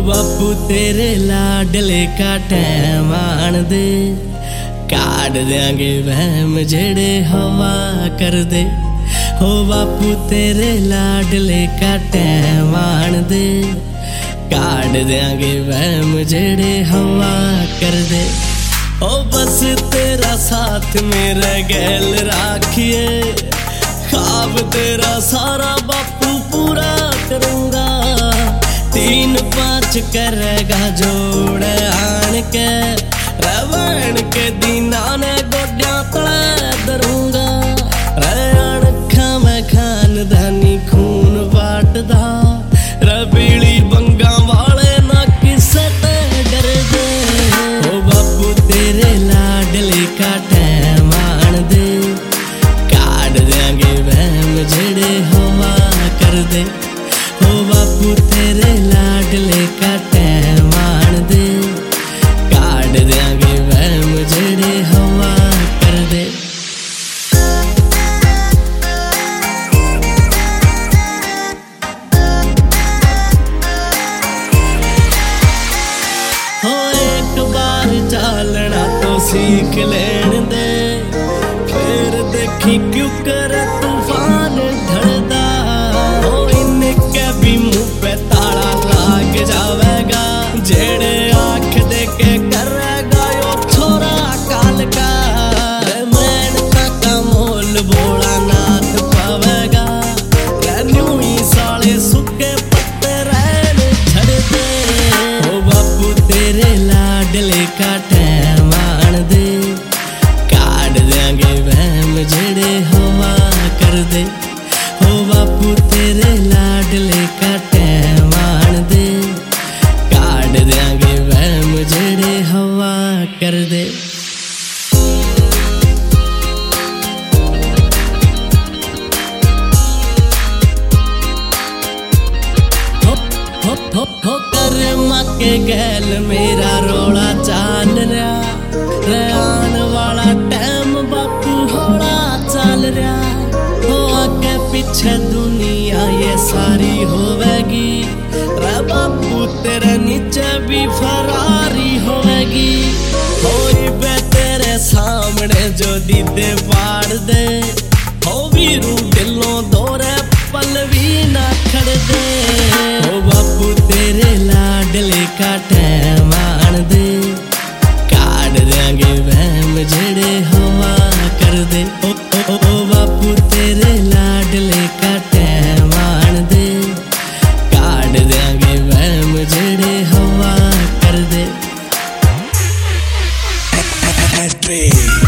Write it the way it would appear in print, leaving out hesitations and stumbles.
बापू तेरे लाडले का टैम आन दे, काट देंगे वहम जेड़े हवा कर दे। हो बापू तेरे लाडले का टैम आन दे, काट देंगे वहम जेड़े हवा कर दे। ओ बस तेरा साथ मेरे गैल राखिए, ख्वाब तेरा सारा बापू पूरा करूंगा। 3-5 करेगा जोड़ आन के, रवण के दीना ने गोड्या तले दरूंगा। अणखा मैं खानदानी खून बाटदा, रबीली बंगा वाले ना किसे ते डर दे। ओ बापू तेरे लाडले का टैम आन दे, काट देंगे वहम जेड़े हवा कर दे। हो बापू तेरे लाडले का टैम आन दे, काट देंगे वहम जेड़े हवा कर दे। हो एक बार चालना तो सीख लेन दे, फिर देखी क्यों करे तूफान ढलदा। हो इनके भी मुंह पे ताला लाग जावेगा, जेड़े आंख दे के करेगा यो छोरा काल का। मेहनत का मोल भोला नाथ पावेगा, न्यू ही साले सुखे पत्ते रहन छड़ दे। ओ बापू तेरे लाडले का टैम आन दे, काट देंगे वहम जेड़े हवा कर दे। हो बापू तेरे लाडले का टैम आन दे, काट देंगे वहम जेड़े हवा कर दे। हो कर्मा के गैल मेरा रोड़ा चाल रहा, आन वाला टैम बापू होड़ा चल रहा। हो आगे पीछे दुनिया ये सारी होवेगी, रे बापू तेरे नीचे भी फरारी होवेगी। होई बे तेरे सामने जो दीदे पाड़ दे, हो वीरू दिलों दौरे पल भी ना खड़ दे। हो बापू तेरे लाडले का टैम आन दे, काट देंगे वहम जेड़े हवा कर दे। ओ बापू तेरे लाडले का टैम आन दे, काट देंगे वहम जेड़े हवा कर दे।